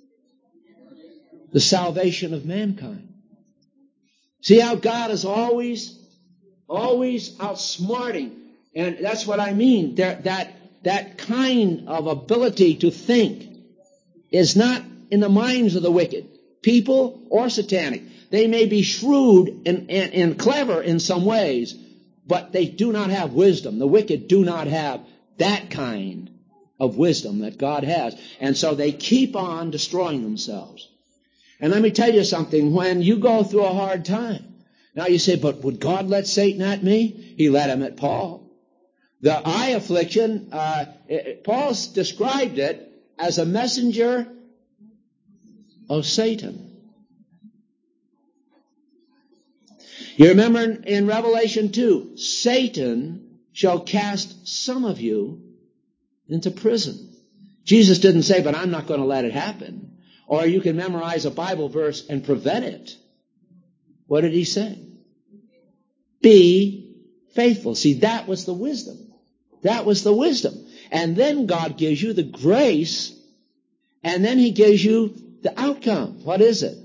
The salvation of mankind. See how God is always outsmarting. And that's what I mean. That kind of ability to think is not in the minds of the wicked, people or satanic. They may be shrewd and clever in some ways, but they do not have wisdom. The wicked do not have that kind of wisdom that God has. And so they keep on destroying themselves. And let me tell you something. When you go through a hard time, now you say, but would God let Satan at me? He let him at Paul. The eye affliction, Paul described it as a messenger of Satan. You remember in Revelation 2, Satan shall cast some of you into prison. Jesus didn't say, but I'm not going to let it happen. Or you can memorize a Bible verse and prevent it. What did he say? Be faithful. See, that was the wisdom. That was the wisdom. And then God gives you the grace, and then he gives you the outcome. What is it?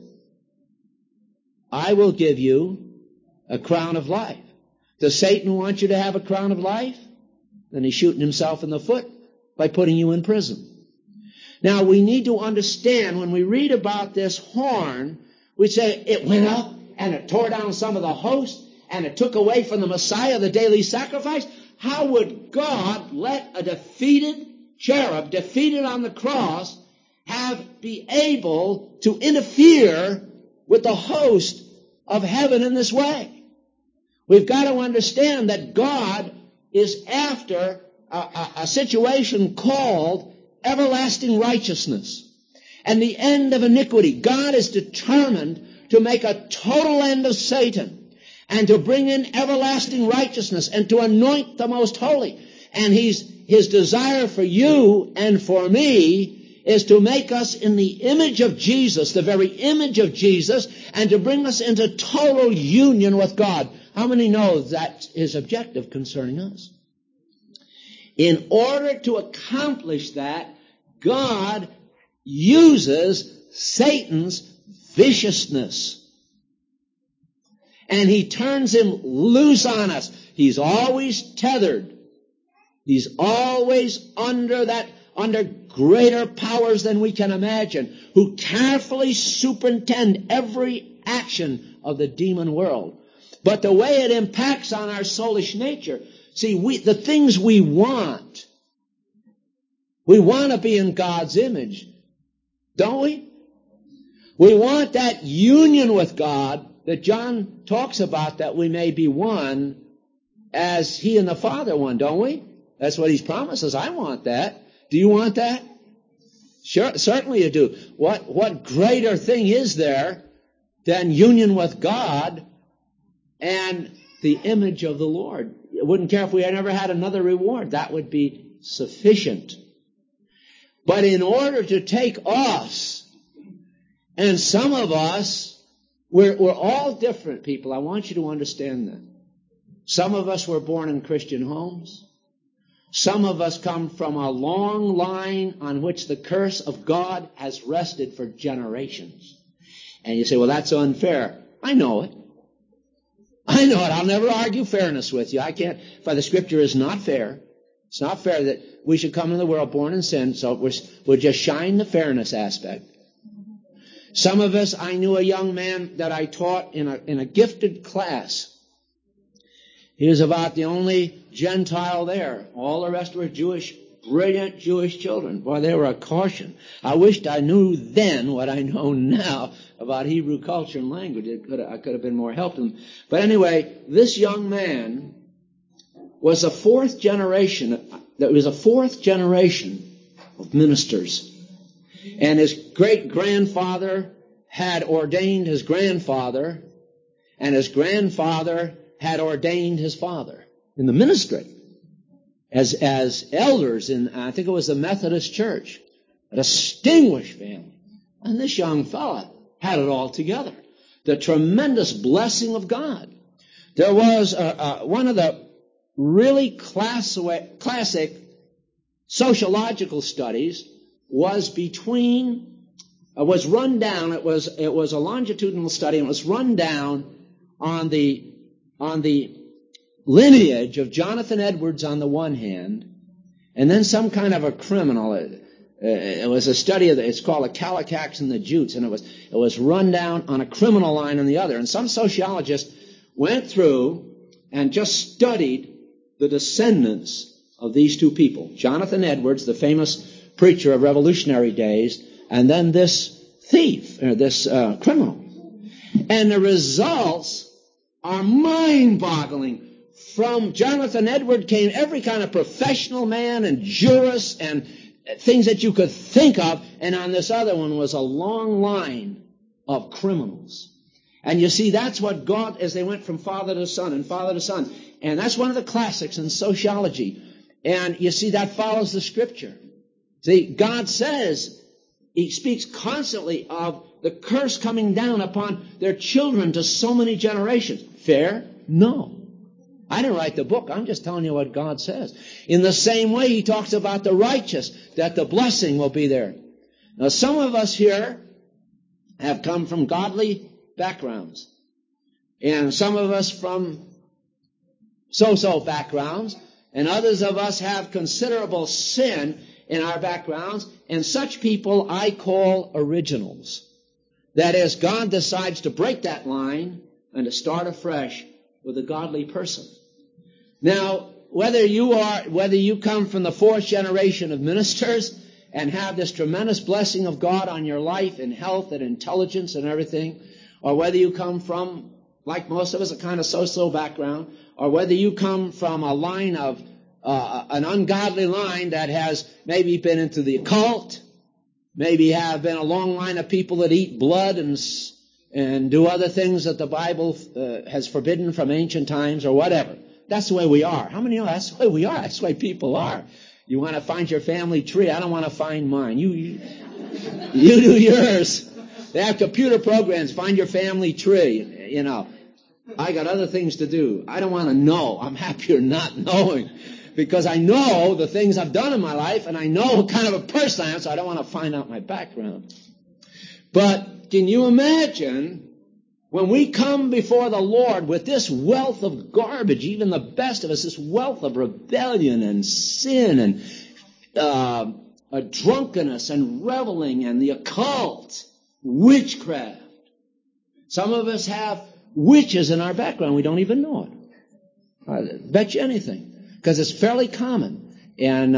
I will give you a crown of life. Does Satan want you to have a crown of life? Then he's shooting himself in the foot by putting you in prison. Now, we need to understand when we read about this horn, we say it went up and it tore down some of the host and it took away from the Messiah the daily sacrifice. How would God let a defeated cherub, defeated on the cross, be able to interfere with the host of heaven in this way? We've got to understand that God is after a situation called everlasting righteousness and the end of iniquity. God is determined to make a total end of Satan and to bring in everlasting righteousness and to anoint the most holy. And his desire for you and for me is to make us in the image of Jesus, the very image of Jesus, and to bring us into total union with God. How many know that's his objective concerning us? In order to accomplish that, God uses Satan's viciousness. And he turns him loose on us. He's always tethered. He's always under greater powers than we can imagine, who carefully superintend every action of the demon world. But the way it impacts on our soulish nature, see, the things we want to be in God's image, don't we? We want that union with God that John talks about, that we may be one as he and the Father one, don't we? That's what he promises. I want that. Do you want that? Sure, certainly you do. What greater thing is there than union with God and the image of the Lord? I wouldn't care if we had never had another reward. That would be sufficient. But in order to take us, and some of us, we're all different people. I want you to understand that. Some of us were born in Christian homes. Some of us come from a long line on which the curse of God has rested for generations. And you say, well, that's unfair. I know it. I know it. I'll never argue fairness with you. I can't, for the Scripture is not fair. It's not fair that we should come into the world born in sin, so we'll just shine the fairness aspect. Some of us, I knew a young man that I taught in a gifted class. He was about the only Gentile there. All the rest were Jewish, brilliant Jewish children. Boy, they were a caution. I wished I knew then what I know now about Hebrew culture and language. I could have been more help to them. But anyway, this young man was a fourth generation. There was a fourth generation of ministers. And his great-grandfather had ordained his grandfather, and his grandfather had ordained his father in the ministry as elders in, I think it was the Methodist Church, a distinguished family. And this young fella had it all together. The tremendous blessing of God. There was one of the really classic sociological studies was run down. It was a longitudinal study, and it was run down on the lineage of Jonathan Edwards on the one hand, and then some kind of a criminal. It was a study of it's called the Kallikaks and the Jutes, and it was run down on a criminal line on the other. And some sociologists went through and just studied the descendants of these two people, Jonathan Edwards, the famous preacher of revolutionary days, and then this thief, or this criminal. And the results are mind-boggling. From Jonathan Edwards came every kind of professional man and jurist and things that you could think of, and on this other one was a long line of criminals. And you see, that's what God, as they went from father to son and father to son, and that's one of the classics in sociology. And you see, that follows the Scripture. See, God says, He speaks constantly of the curse coming down upon their children to so many generations. Fair? No. I didn't write the book. I'm just telling you what God says. In the same way, He talks about the righteous, that the blessing will be there. Now, some of us here have come from godly backgrounds. And some of us from so-so backgrounds. And others of us have considerable sin in our backgrounds. And such people I call originals. That is, God decides to break that line and to start afresh with a godly person. Now, whether you come from the fourth generation of ministers and have this tremendous blessing of God on your life in health and intelligence and everything, or whether you come from, like most of us, a kind of so-so background, or whether you come from a line of an ungodly line that has maybe been into the occult, maybe have been a long line of people that eat blood and do other things that the Bible has forbidden from ancient times or whatever. That's the way we are. How many know that's the way we are? That's the way people are. You want to find your family tree? I don't want to find mine. You do yours. They have computer programs. Find your family tree. You know, I got other things to do. I don't want to know. I'm happier not knowing. Because I know the things I've done in my life, and I know what kind of a person I am, so I don't want to find out my background. But can you imagine when we come before the Lord with this wealth of garbage, even the best of us, this wealth of rebellion and sin and drunkenness and reveling and the occult, witchcraft. Some of us have witches in our background. We don't even know it. I bet you anything. Because it's fairly common. In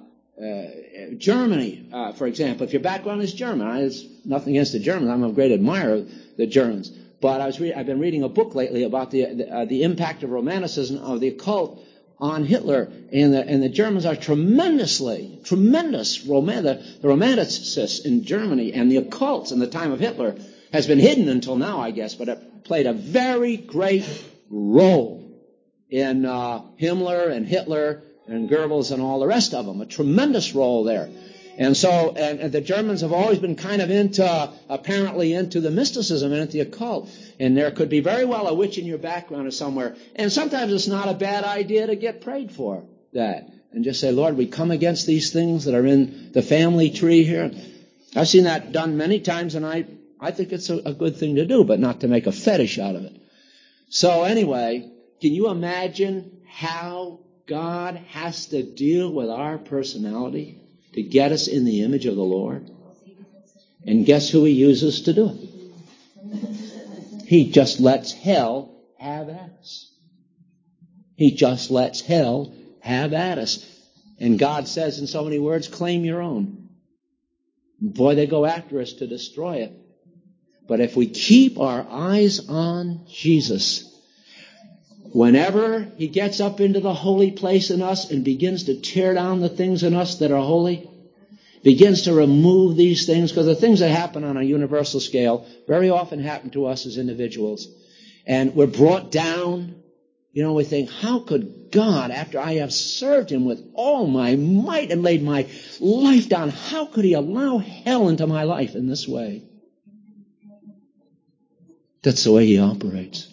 Germany, for example, if your background is German, there's nothing against the Germans. I'm a great admirer of the Germans. But I've been reading a book lately about the impact of Romanticism, of the occult on Hitler, and the Germans are tremendous the romanticists in Germany, and the occults in the time of Hitler has been hidden until now, I guess, but it played a very great role in Himmler and Hitler and Goebbels and all the rest of them, a tremendous role there. And so, and the Germans have always been kind of apparently into the mysticism and into the occult. And there could be very well a witch in your background or somewhere. And sometimes it's not a bad idea to get prayed for that. And just say, Lord, we come against these things that are in the family tree here. I've seen that done many times, and I think it's a good thing to do, but not to make a fetish out of it. So anyway, can you imagine how God has to deal with our personality to get us in the image of the Lord? And guess who he uses to do it? He just lets hell have at us. He just lets hell have at us. And God says in so many words, claim your own. Boy, they go after us to destroy it. But if we keep our eyes on Jesus, whenever he gets up into the holy place in us and begins to tear down the things in us that are holy, begins to remove these things, because the things that happen on a universal scale very often happen to us as individuals. And we're brought down. We think, how could God, after I have served him with all my might and laid my life down, how could he allow hell into my life in this way? That's the way he operates.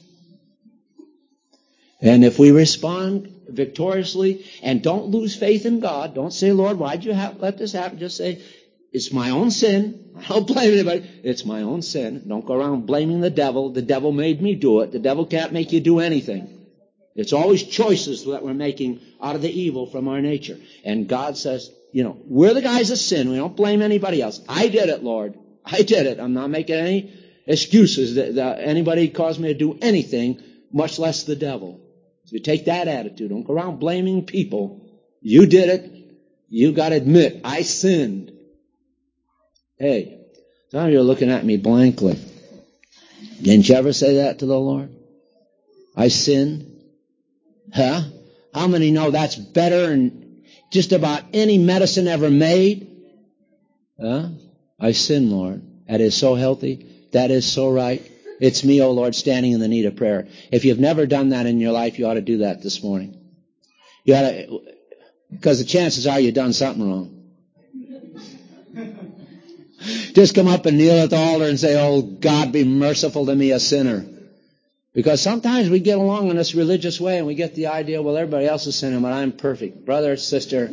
And if we respond victoriously and don't lose faith in God, don't say, Lord, why'd you let this happen? Just say, it's my own sin. I don't blame anybody. It's my own sin. Don't go around blaming the devil. The devil made me do it. The devil can't make you do anything. It's always choices that we're making out of the evil from our nature. And God says, we're the guys that sin. We don't blame anybody else. I did it, Lord. I did it. I'm not making any excuses that anybody caused me to do anything, much less the devil. So you take that attitude. Don't go around blaming people. You did it. You got to admit, I sinned. Hey, some of you are looking at me blankly. Didn't you ever say that to the Lord? I sinned. Huh? How many know that's better than just about any medicine ever made? Huh? I sin, Lord. That is so healthy. That is so right. It's me, O Lord, standing in the need of prayer. If you've never done that in your life, you ought to do that this morning. You ought to, because the chances are you've done something wrong. Just come up and kneel at the altar and say, oh, God, be merciful to me, a sinner. Because sometimes we get along in this religious way and we get the idea, well, everybody else is sinning, but I'm perfect. Brother, sister,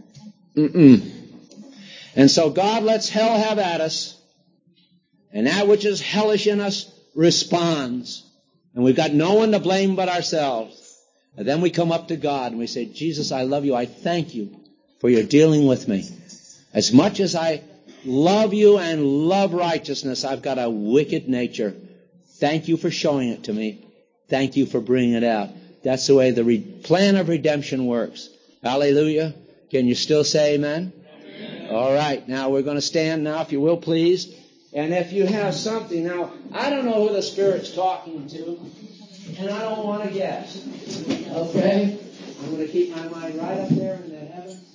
And so God lets hell have at us, and that which is hellish in us responds. And we've got no one to blame but ourselves. And then we come up to God and we say, Jesus, I love you. I thank you for your dealing with me. As much as I love you and love righteousness, I've got a wicked nature. Thank you for showing it to me. Thank you for bringing it out. That's the way the plan of redemption works. Hallelujah. Can you still say amen? Amen? All right. Now we're going to stand now, if you will, please. And if you have something, now, I don't know who the Spirit's talking to, and I don't want to guess. Okay? I'm going to keep my mind right up there in that heaven.